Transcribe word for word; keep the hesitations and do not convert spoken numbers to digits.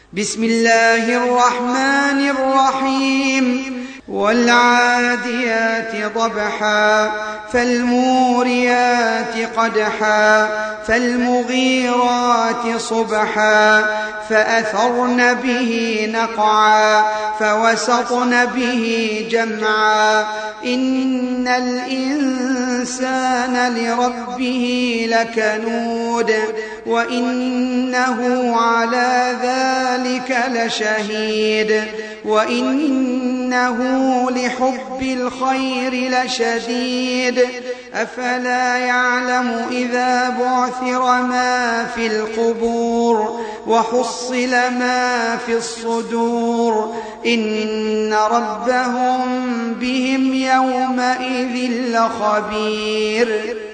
بسم الله الرحمن الرحيم والعاديات ضبحا فالموريات قدحا فالمغيرات صبحا فأثرن به نقعا فوسطن به جمعا إن الإنسان لربه لكنود وإنه على ذلك لشهيد وإنه لحب الخير لشديد أفلا يعلم إذا بعثر ما في القبور وحصل ما في الصدور إن ربهم بهم يومئذ لخبير.